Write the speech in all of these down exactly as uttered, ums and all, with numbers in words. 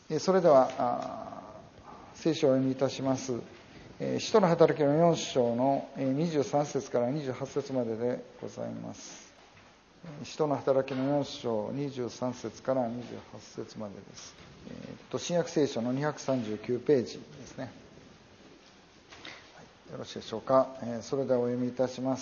それでは聖書をお読みいたします。使徒の働きのよん章のにじゅうさん節からにじゅうはち節まででございます。使徒の働きのよん章にじゅうさん節からにじゅうはち節までです。えー、と新約聖書のにひゃくさんじゅうきゅうページですね。はい、よろしいでしょうか。えー、それではお読みいたします。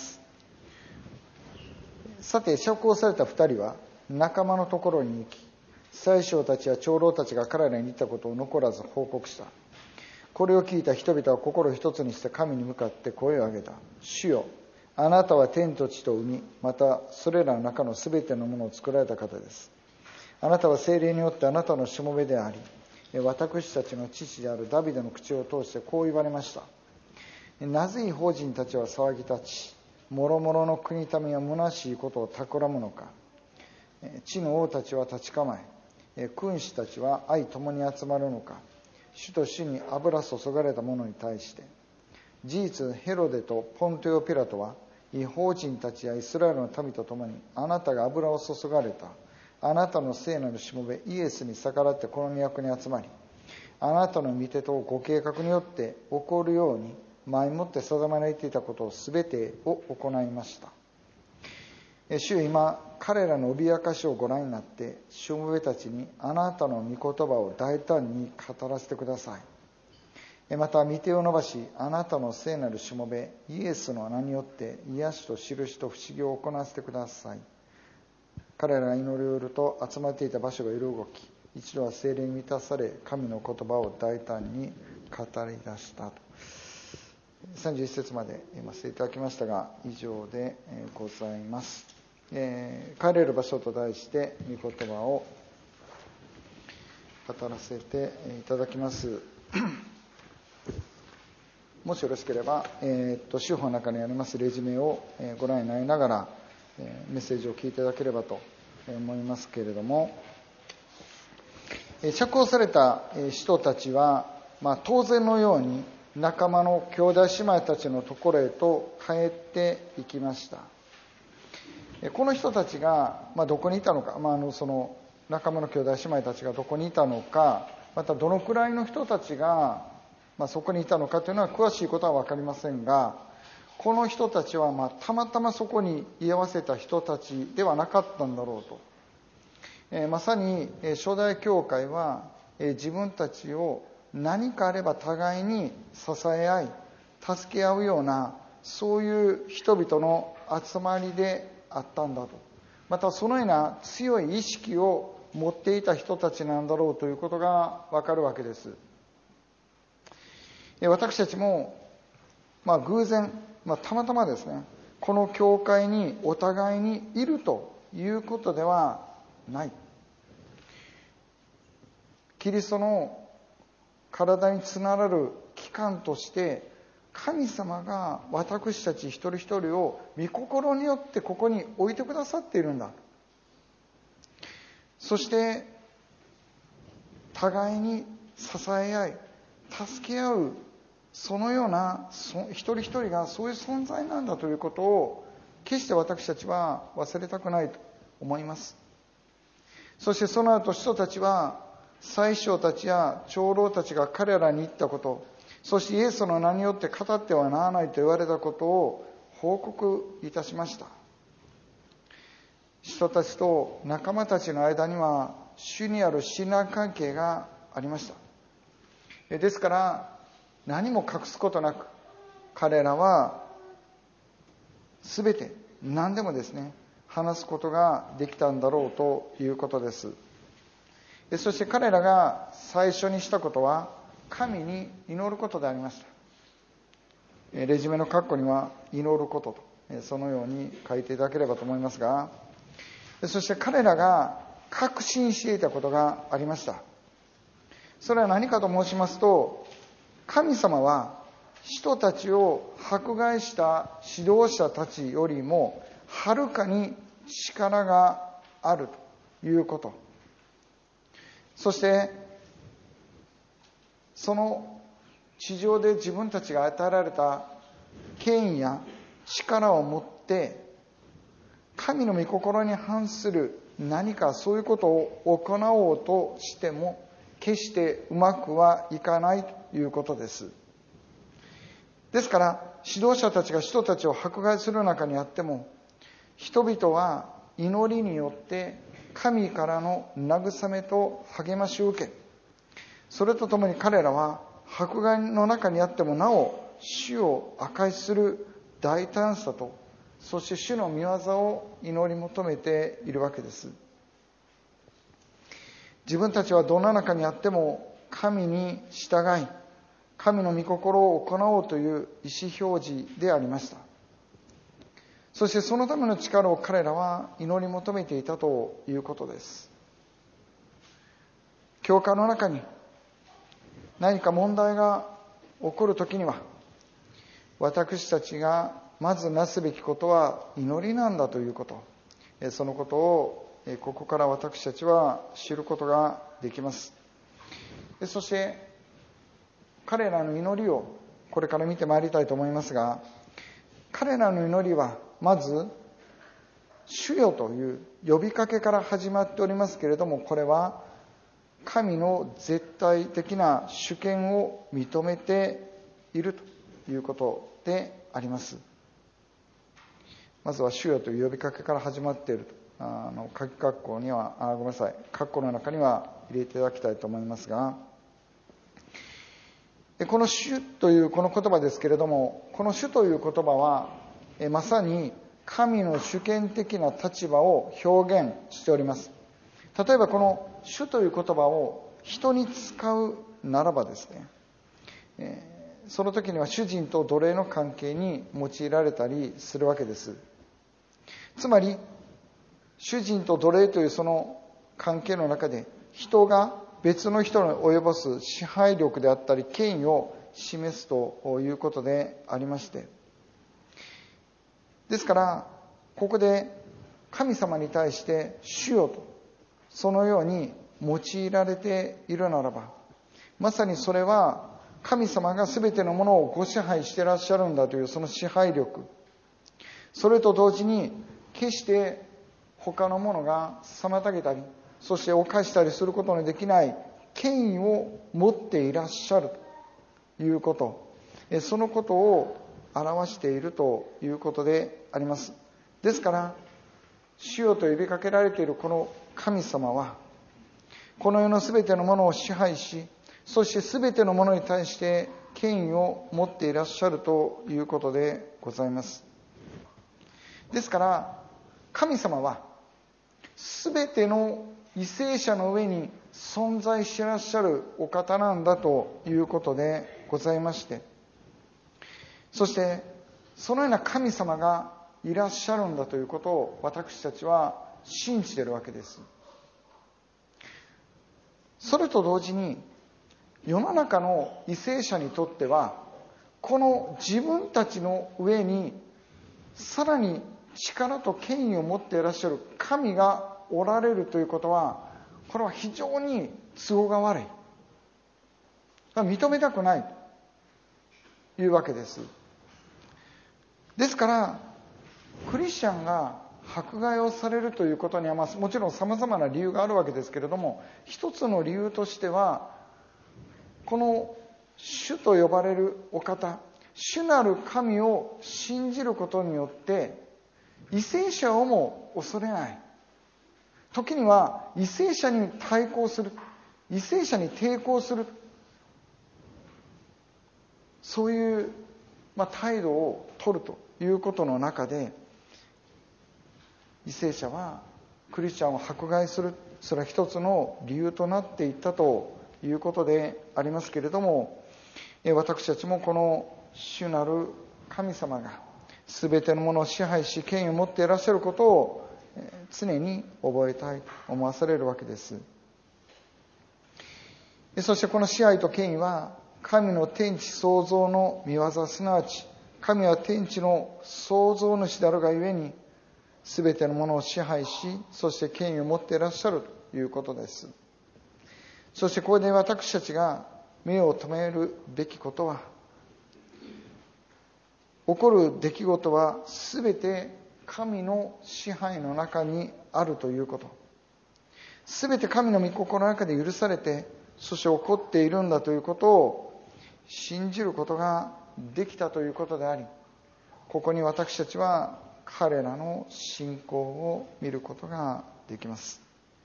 さて、釈放された二人は仲間のところに行き、宰相たちや長老たちが彼らに言ったことを残らず報告した。これを聞いた人々は心一つにして神に向かって声を上げた。主よ、あなたは天と地と海、またそれらの中のすべてのものを作られた方です。あなたは聖霊によってあなたのしもべであり、私たちの父であるダビデの口を通してこう言われました。なぜ異邦人たちは騒ぎ立ち、もろもろの国民は虚しいことを企むのか。地の王たちは立ち構え、君主たちは相共に集まるのか。主と主に油注がれた者に対して。事実、ヘロデとポンテオピラトは異邦人たちやイスラエルの民と共にあなたが油を注がれたあなたの聖なるしもべイエスに逆らってこの都に集まり、あなたの御手とご計画によって起こるように前もって定められていたことをすべてを行いました。主よ、今彼らの脅かしをご覧になってしもべたちにあなたの御言葉を大胆に語らせてください。また御手を伸ばしあなたの聖なるしもべイエスの名によって癒しと印と不思議を行わせてください。彼らが祈りを得ると集まっていた場所が揺れ動き、一度は聖霊に満たされ神の言葉を大胆に語り出したと。さんじゅういち節まで読ませていただきましたが以上でございます。えー、帰れる場所と題して御言葉を語らせていただきます。もしよろしければ、えー、っと司法の中にありますレジュメをご覧になりながらメッセージを聞いていただければと思いますけれども、釈放された人たちは、まあ、当然のように仲間の兄弟姉妹たちのところへと帰っていきました。この人たちが、まあ、どこにいたのか、まあ、あのその仲間の兄弟姉妹たちがどこにいたのか、またどのくらいの人たちが、まあ、そこにいたのかというのは詳しいことは分かりませんが、この人たちは、まあ、たまたまそこに居合わせた人たちではなかったんだろうと。えー、まさに、えー、初代教会は、えー、自分たちを何かあれば互いに支え合い助け合うようなそういう人々の集まりであったんだと。またそのような強い意識を持っていた人たちなんだろうということがわかるわけです。私たちも、まあ、偶然、まあ、たまたまですね、この教会にお互いにいるということではない。キリストの体につながる機関として神様が私たち一人一人を御心によってここに置いてくださっているんだ。そして互いに支え合い助け合う、そのような一人一人がそういう存在なんだということを決して私たちは忘れたくないと思います。そしてその後人たちは宰相たちや長老たちが彼らに言ったこと、そしてイエスの名によって語ってはならないと言われたことを報告いたしました。人たちと仲間たちの間には主にある信頼関係がありました。ですから何も隠すことなく彼らは全て何でもですね話すことができたんだろうということです。そして彼らが最初にしたことは神に祈ることでありました。レジュメの括弧には祈ることとそのように書いていただければと思いますが、そして彼らが確信していたことがありました。それは何かと申しますと、神様は人たちを迫害した指導者たちよりもはるかに力があるということ、そしてその地上で自分たちが与えられた権威や力を持って神の御心に反する何かそういうことを行おうとしても決してうまくはいかないということです。ですから指導者たちが人たちを迫害する中にあっても、人々は祈りによって神からの慰めと励ましを受け、それとともに彼らは迫害の中にあってもなお主を証しする大胆さと、そして主の御業を祈り求めているわけです。自分たちはどんな中にあっても神に従い、神の御心を行おうという意思表示でありました。そしてそのための力を彼らは祈り求めていたということです。教会の中に何か問題が起こるときには、私たちがまずなすべきことは祈りなんだということ、そのことをここから私たちは知ることができます。そして彼らの祈りをこれから見てまいりたいと思いますが、彼らの祈りはまず主よという呼びかけから始まっておりますけれども、これは神の絶対的な主権を認めているということであります。まずは主よという呼びかけから始まっていると、あの鍵括弧にはあごめんなさい括弧の中には入れていただきたいと思いますが、この主というこの言葉ですけれども、この主という言葉はまさに神の主権的な立場を表現しております。例えばこの主という言葉を人に使うならばですね、えー、その時には主人と奴隷の関係に用いられたりするわけです。つまり主人と奴隷というその関係の中で、人が別の人に及ぼす支配力であったり権威を示すということでありまして、ですからここで神様に対して主よとそのように用いられているならば、まさにそれは神様が全てのものをご支配していらっしゃるんだというその支配力、それと同時に決して他のものが妨げたり、そして犯したりすることのできない権威を持っていらっしゃるということ、そのことを表しているということであります。ですから主よと呼びかけられているこの神様は、この世のすべてのものを支配し、そしてすべてのものに対して権威を持っていらっしゃるということでございます。ですから神様はすべての為政者の上に存在していらっしゃるお方なんだということでございまして、そしてそのような神様がいらっしゃるんだということを私たちは信じているわけです。それと同時に世の中の為政者にとっては、この自分たちの上にさらに力と権威を持っていらっしゃる神がおられるということは、これは非常に都合が悪い、認めたくないというわけです。ですからクリスチャンが迫害をされるということには、まあ、もちろん様々な理由があるわけですけれども、一つの理由としては、この主と呼ばれるお方、主なる神を信じることによって為政者をも恐れない、時には為政者に対抗する、為政者に抵抗する、そういう、まあ、態度を取るということの中で、為政者はクリスチャンを迫害する、それは一つの理由となっていったということでありますけれども、私たちもこの主なる神様が全てのものを支配し権威を持っていらっしゃることを常に覚えたいと思わされるわけです。そしてこの支配と権威は神の天地創造の御業、すなわち神は天地の創造主であるがゆえに、すべてのものを支配し、そして権威を持っていらっしゃるということです。そしてここで私たちが目を留めるべきことは、起こる出来事はすべて神の支配の中にあるということ。すべて神の御心の中で許されて、 そして起こっているんだということを信じることができたということであり、ここに私たちは彼らの信仰を見ることができます。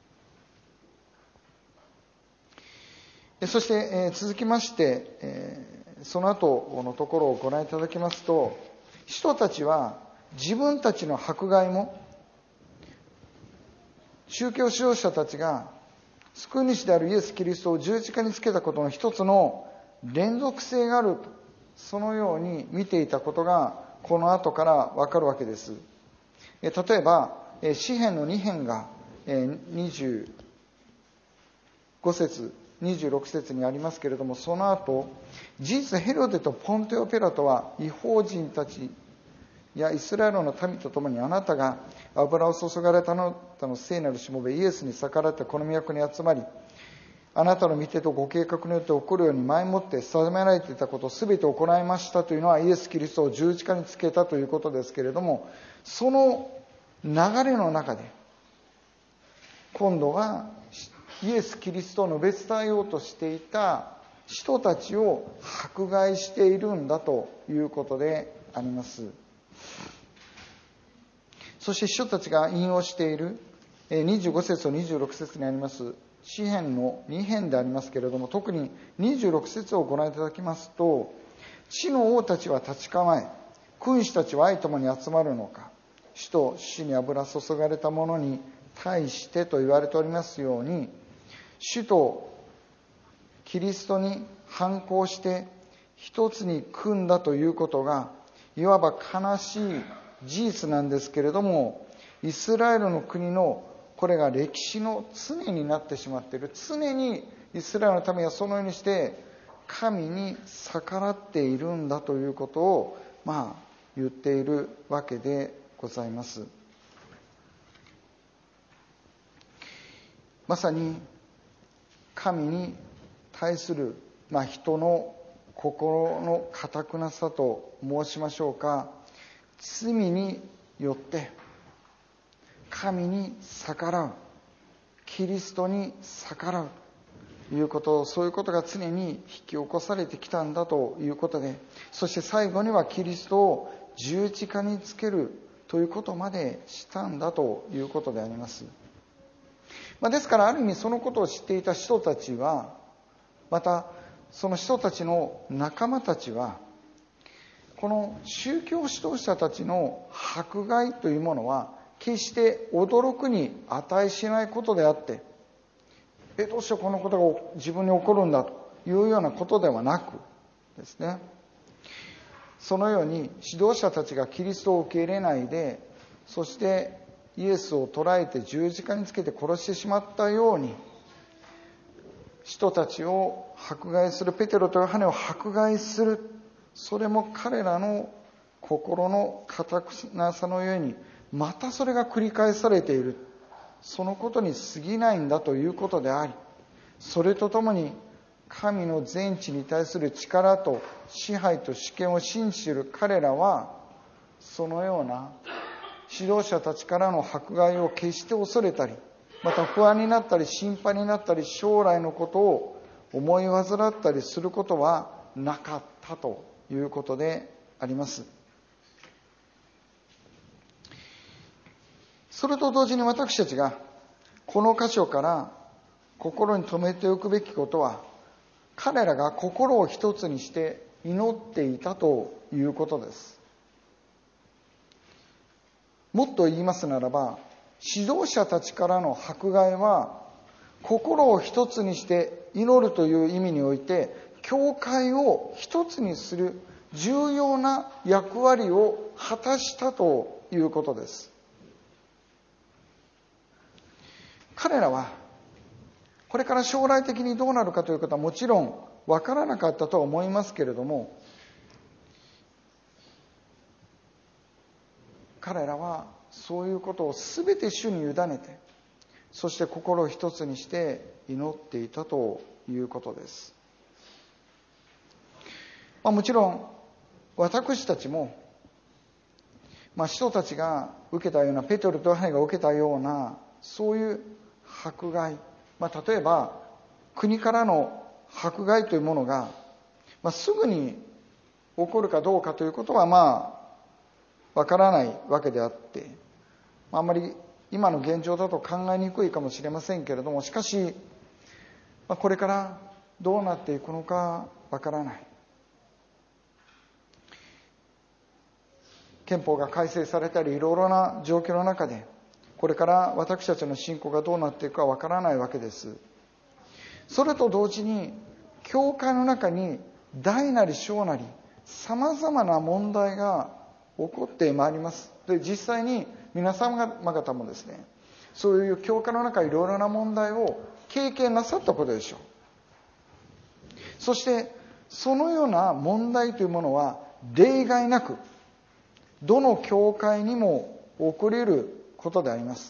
そして、えー、続きまして、えー、その後のところをご覧いただきますと、使徒たちは自分たちの迫害も宗教指導者たちが救い主であるイエス・キリストを十字架につけたことの一つの連続性があると、そのように見ていたことがこの後からわかるわけです。例えば詩編のに編がにじゅうご節にじゅうろく節にありますけれども、その後、事実ヘロデとポンテオ・ピラトは異邦人たちやイスラエルの民と共に、あなたが油を注がれたあなたの聖なるしもべイエスに逆らってこの都に集まり、あなたの御手とご計画によって起こるように前もって定められていたことを全て行いましたというのは、イエス・キリストを十字架につけたということですけれども、その流れの中で今度はイエス・キリストを述べ伝えようとしていた人たちを迫害しているんだということであります。そして人たちが引用しているにじゅうご節とにじゅうろく節にあります詩編のに編でありますけれども、特ににじゅうろく節をご覧いただきますと、地の王たちは立ち構え、君主たちは愛ともに集まるのか、主と主に油注がれた者に対してと言われておりますように、主とキリストに反抗して一つに組んだということが、いわば悲しい事実なんですけれども、イスラエルの国のこれが歴史の常になってしまっている。常にイスラエルの民はそのようにして神に逆らっているんだということをまあ言っているわけでございます。まさに神に対する、まあ、人の心の堅くなさと申しましょうか、罪によって神に逆らう、キリストに逆らうということ、そういうことが常に引き起こされてきたんだということで、そして最後にはキリストを十字架につけるということまでしたんだということであります。まあ、ですからある意味そのことを知っていた人たちは、またその人たちの仲間たちは、この宗教指導者たちの迫害というものは決して驚くに値しないことであって、えどうしてこのことが自分に起こるんだというようなことではなくですね、そのように指導者たちがキリストを受け入れないで、そしてイエスを捕らえて十字架につけて殺してしまったように、人たちを迫害する、ペテロとヨハネを迫害する、それも彼らの心の堅くなさのゆえに、またそれが繰り返されている、そのことに過ぎないんだということであり、それとともに神の全知に対する力と支配と主権を信じている彼らは、そのような指導者たちからの迫害を決して恐れたり、また不安になったり心配になったり、将来のことを思い患ったりすることはなかったということであります。それと同時に私たちがこの箇所から心に留めておくべきことは、彼らが心を一つにして祈っていたということです。もっと言いますならば、指導者たちからの迫害は心を一つにして祈るという意味において、教会を一つにする重要な役割を果たしたということです。彼らはこれから将来的にどうなるかということはもちろん分からなかったとは思いますけれども、彼らはそういうことを全て主に委ねて、そして心を一つにして祈っていたということです。まあ、もちろん私たちも、まあ、人たちが受けたような、ペテロとヨハネが受けたようなそういう迫害、まあ、例えば国からの迫害というものが、まあ、すぐに起こるかどうかということはまあわからないわけであって、あんまり今の現状だと考えにくいかもしれませんけれども、しかしこれからどうなっていくのかわからない。憲法が改正されたりいろいろな状況の中で、これから私たちの信仰がどうなっていくかわからないわけです。それと同時に教会の中に大なり小なりさまざまな問題が起こってまいります。で、実際に皆様方もですね、そういう教会の中いろいろな問題を経験なさったことでしょう。そしてそのような問題というものは例外なくどの教会にも起こり得ることであります。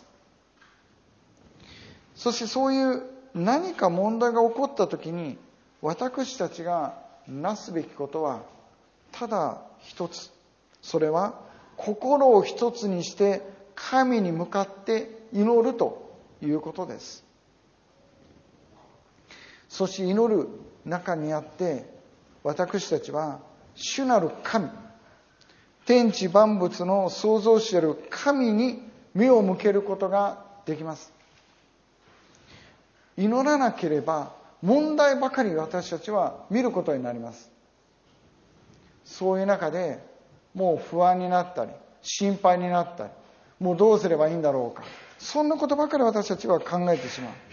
そしてそういう何か問題が起こったときに、私たちがなすべきことはただ一つ。それは心を一つにして神に向かって祈るということです。そして祈る中にあって、私たちは主なる神、天地万物の創造主である神に目を向けることができます。祈らなければ問題ばかり私たちは見ることになります。そういう中でもう不安になったり心配になったり、もうどうすればいいんだろうか、そんなことばかり私たちは考えてしまう。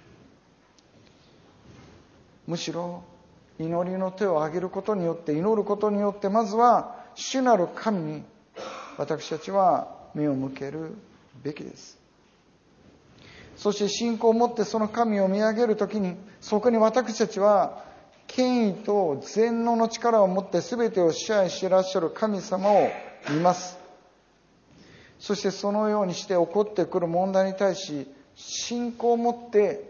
むしろ祈りの手を挙げることによって、祈ることによって、まずは主なる神に私たちは目を向けるべきです。そして信仰を持ってその神を見上げるときに、そこに私たちは権威と全能の力を持って全てを支配していらっしゃる神様を見ます。そしてそのようにして起こってくる問題に対し、信仰を持って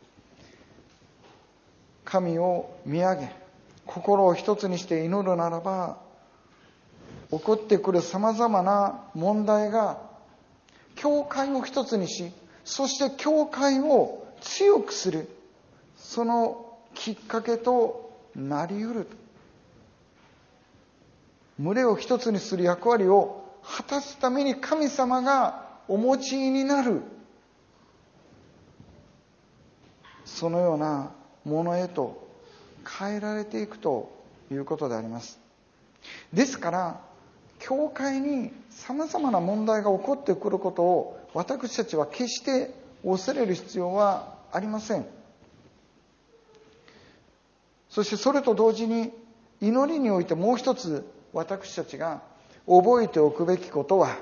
神を見上げ、心を一つにして祈るならば、起こってくるさまざまな問題が教会を一つにし、そして教会を強くする、そのきっかけとなり得る。群れを一つにする役割を果たすために神様がお持ちになる、そのようなものへと変えられていくということであります。ですから教会にさまざまな問題が起こってくることを私たちは決して恐れる必要はありません。そしてそれと同時に、祈りにおいてもう一つ私たちが覚えておくべきことは、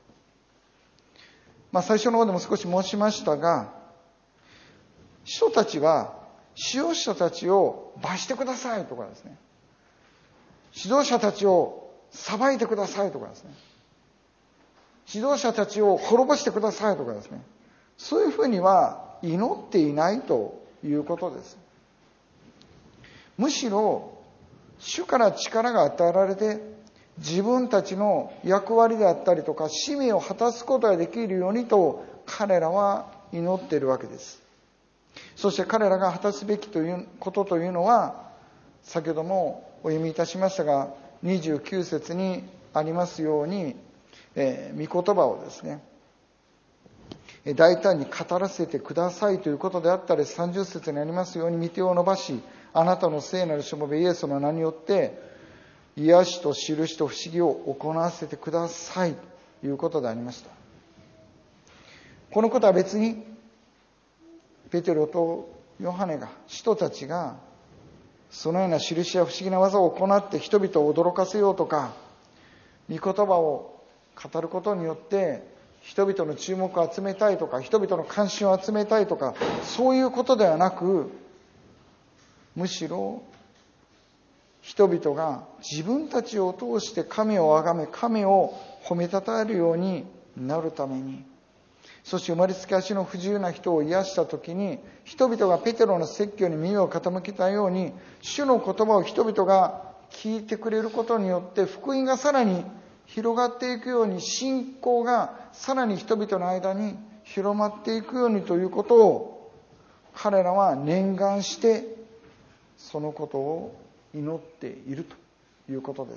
まあ最初の方でも少し申しましたが、使徒たちは使用者たちを罰してくださいとかですね、指導者たちを裁いてくださいとかですね、指導者たちを滅ぼしてくださいとかですね、そういうふうには祈っていないということです。むしろ主から力が与えられて、自分たちの役割であったりとか使命を果たすことができるようにと彼らは祈っているわけです。そして彼らが果たすべきということというのは、先ほどもお読みいたしましたがにじゅうきゅう節にありますように、えー、御言葉をですね大胆に語らせてくださいということであったり、さんじゅう節にありますように、御手を伸ばしあなたの聖なるしもべイエスの名によって癒しと印と不思議を行わせてくださいということでありました。このことは別にペテロとヨハネが、使徒たちがそのような印や不思議な技を行って人々を驚かせようとか、御言葉を語ることによって人々の注目を集めたいとか、人々の関心を集めたいとか、そういうことではなく、むしろ人々が自分たちを通して神を崇め、神を褒めたたえるようになるために、そして生まれつき足の不自由な人を癒したときに、人々がペテロの説教に耳を傾けたように、主の言葉を人々が聞いてくれることによって福音がさらに広がっていくように、信仰がさらに人々の間に広まっていくようにということを彼らは念願してそのことを祈っているということです。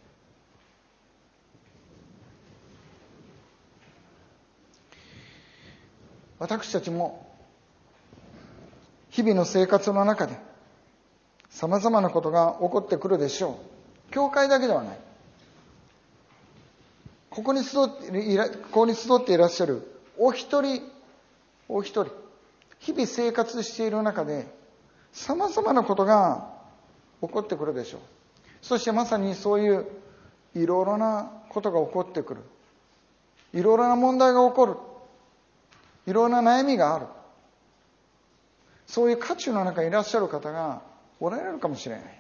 私たちも日々の生活の中でさまざまなことが起こってくるでしょう。教会だけではない。ここに集っていら、ここに集っていらっしゃるお一人お一人、日々生活している中でさまざまなことが起こってくるでしょう。そしてまさにそういういろいろなことが起こってくる。いろいろな問題が起こる。いろいろな悩みがある。そういう渦中の中にいらっしゃる方がおられるかもしれない。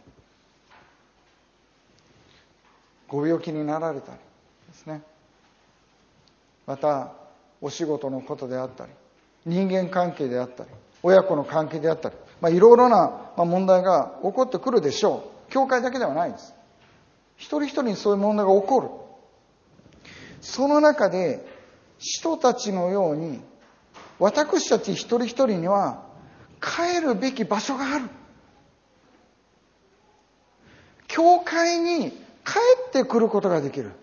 ご病気になられたりですね。またお仕事のことであったり、人間関係であったり、親子の関係であったり、まあ、いろいろな問題が起こってくるでしょう。教会だけではないです。一人一人にそういう問題が起こる。その中で使徒たちのように私たち一人一人には帰るべき場所がある。教会に帰ってくることができる。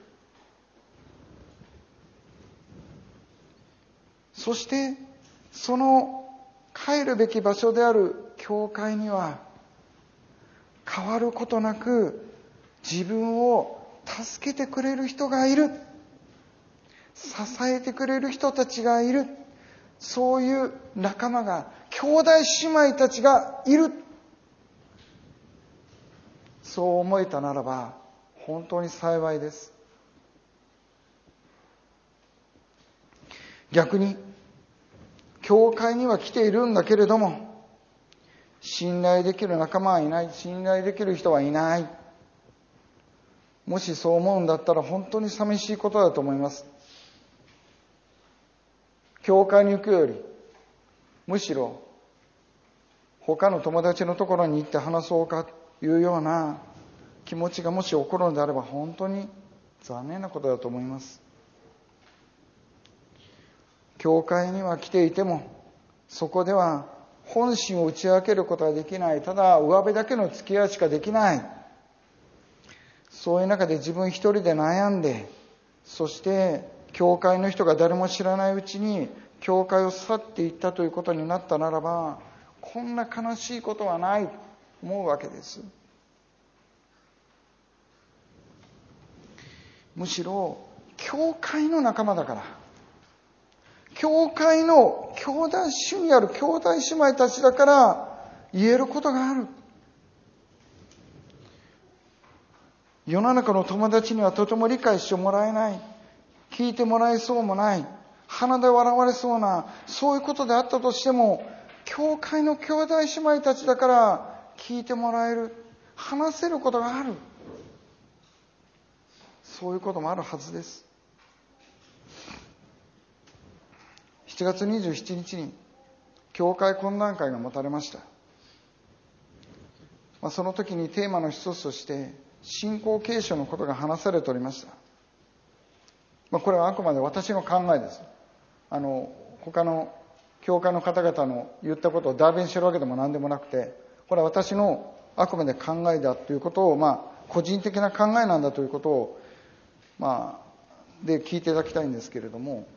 そしてその帰るべき場所である教会には変わることなく自分を助けてくれる人がいる。支えてくれる人たちがいる。そういう仲間が、兄弟姉妹たちがいる。そう思えたならば本当に幸いです。逆に教会には来ているんだけれども信頼できる仲間はいない、信頼できる人はいない。もしそう思うんだったら本当に寂しいことだと思います。教会に行くよりむしろ他の友達のところに行って話そうかというような気持ちがもし起こるのであれば本当に残念なことだと思います。教会には来ていてもそこでは本心を打ち明けることができない。ただ上辺だけの付き合いしかできない。そういう中で自分一人で悩んで、そして教会の人が誰も知らないうちに教会を去っていったということになったならば、こんな悲しいことはないと思うわけです。むしろ教会の仲間だから、教会の兄弟主にある兄弟姉妹たちだから言えることがある。世の中の友達にはとても理解してもらえない、聞いてもらえそうもない、鼻で笑われそうな、そういうことであったとしても、教会の兄弟姉妹たちだから聞いてもらえる、話せることがある。そういうこともあるはずです。しちがつにじゅうしちにちに教会懇談会が持たれました。まあ、その時にテーマの一つとして信仰継承のことが話されておりました。まあ、これはあくまで私の考えです。あの他の教会の方々の言ったことを代弁してるわけでも何でもなくて、これは私のあくまで考えだということを、まあ個人的な考えなんだということをまあで聞いていただきたいんですけれども、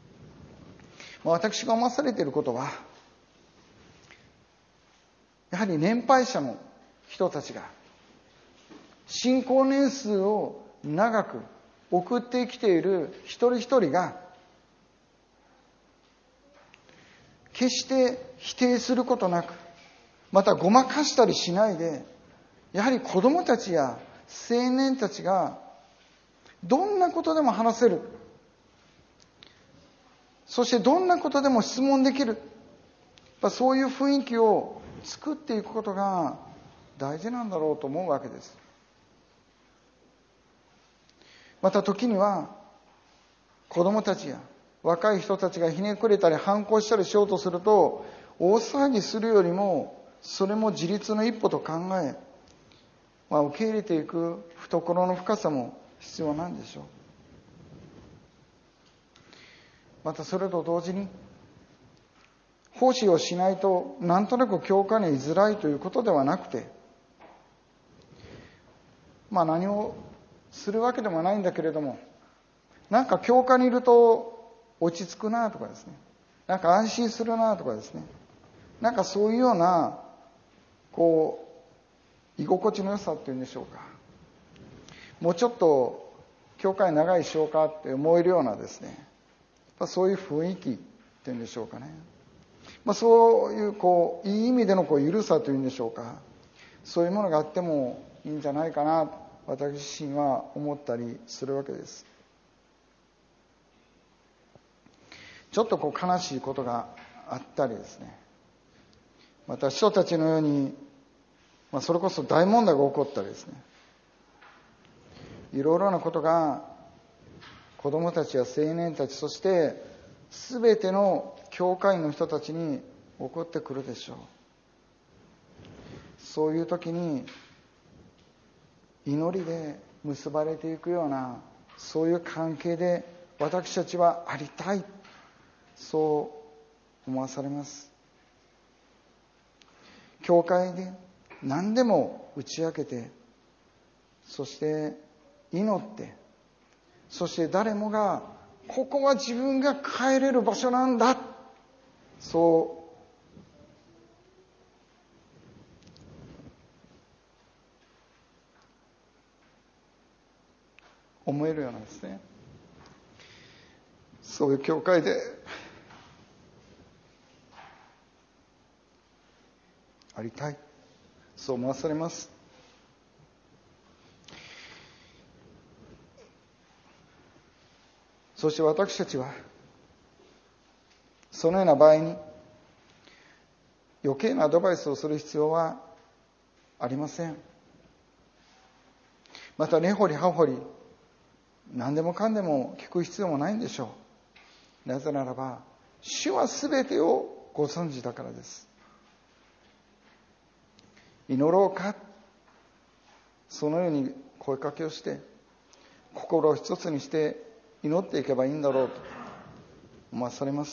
私が思わされていることは、やはり年配者の人たちが信仰年数を長く送ってきている一人一人が決して否定することなく、またごまかしたりしないで、やはり子供たちや青年たちがどんなことでも話せる、そしてどんなことでも質問できる、そういう雰囲気を作っていくことが大事なんだろうと思うわけです。また時には子供たちや若い人たちがひねくれたり反抗したりしようとすると、大騒ぎするよりもそれも自立の一歩と考え、まあ、受け入れていく懐の深さも必要なんでしょう。またそれと同時に奉仕をしないとなんとなく教会に居づらいということではなくて、まあ何をするわけでもないんだけれども、なんか教会にいると落ち着くなとかですね、なんか安心するなとかですね、なんかそういうようなこう居心地の良さっていうんでしょうか、もうちょっと教会長いしようかって思えるようなですね、そういう雰囲気っていうんでしょうかね、まあ、そういうこういい意味でのこう緩さというんでしょうか、そういうものがあってもいいんじゃないかな、私自身は思ったりするわけです。ちょっとこう悲しいことがあったりですね、また人たちのように、まあ、それこそ大問題が起こったりですね、いろいろなことが子どもたちや青年たち、そして全ての教会の人たちに起こってくるでしょう。そういう時に祈りで結ばれていくような、そういう関係で私たちはありたい、そう思わされます。教会で何でも打ち明けて、そして祈って、そして誰もがここは自分が帰れる場所なんだ、そう思えるようなですね、そういう教会でありたい、そう思わされます。そして私たちはそのような場合に余計なアドバイスをする必要はありません。また根掘り葉掘り何でもかんでも聞く必要もないんでしょう。なぜならば主はすべてをご存知だからです。祈ろうか、そのように声かけをして心を一つにして祈っていけばいいんだろうと思わされます。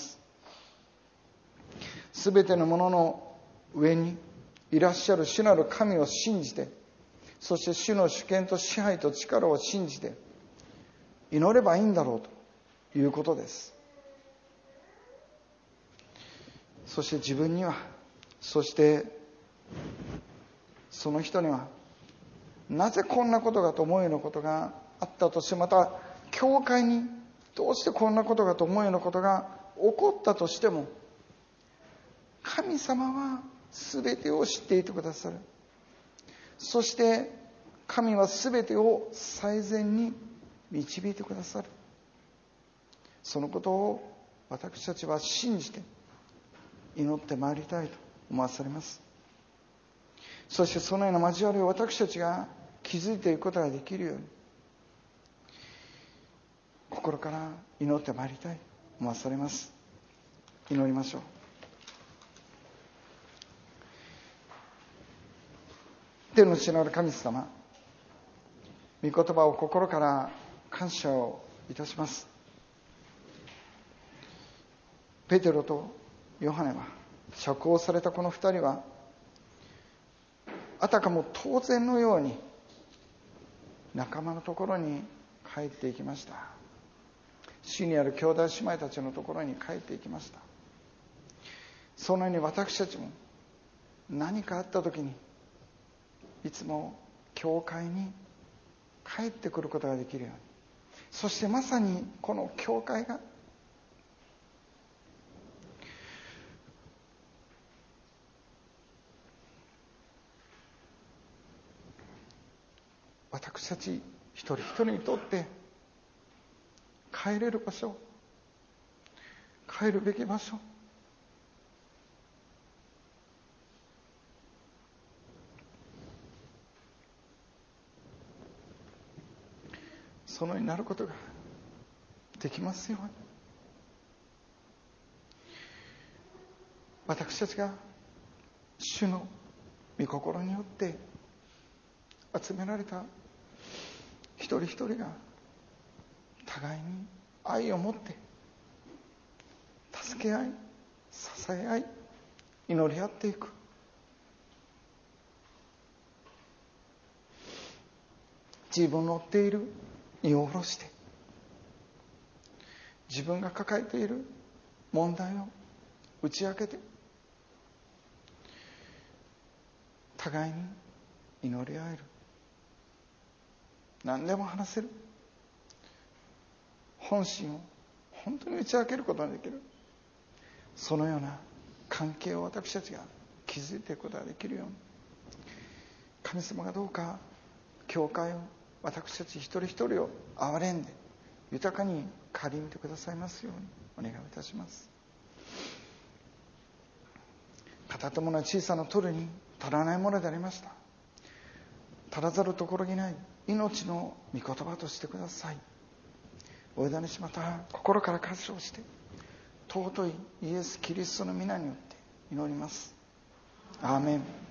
すべてのものの上にいらっしゃる主なる神を信じて、そして主の主権と支配と力を信じて祈ればいいんだろうということです。そして自分には、そしてその人には、なぜこんなことがと思うようなことがあったとして、また教会にどうしてこんなことがと思うようなことが起こったとしても、神様は全てを知っていてくださる。そして神は全てを最善に導いてくださる。そのことを私たちは信じて祈ってまいりたいと思わされます。そしてそのような交わりを私たちが築いていくことができるように心から祈ってまいりたいと思わされます。祈りましょう。天の父なる神様、御言葉を心から感謝をいたします。ペテロとヨハネは、釈放されたこの二人はあたかも当然のように仲間のところに帰っていきました。死にある兄弟姉妹たちのところに帰っていきました。そのように私たちも何かあった時にいつも教会に帰ってくることができるように、そしてまさにこの教会が私たち一人一人にとって帰れる場所、帰るべき場所、そのようになることができますように、私たちが主の御心によって集められた一人一人が互いに愛を持って助け合い支え合い祈り合っていく。自分の負っている荷を下ろして、自分が抱えている問題を打ち明けて、互いに祈り合える。何でも話せる。本心を本当に打ち明けることができる。そのような関係を私たちが築いていくことができるように、神様がどうか教会を、私たち一人一人を憐れんで豊かに顧みてくださいますようにお願いいたします。片手もない小さな鳥に足らないものでありました。足らざるところにない命の御言葉としてください。お委ねし、また心から感謝をして、尊いイエス・キリストの皆によって祈ります。アーメン。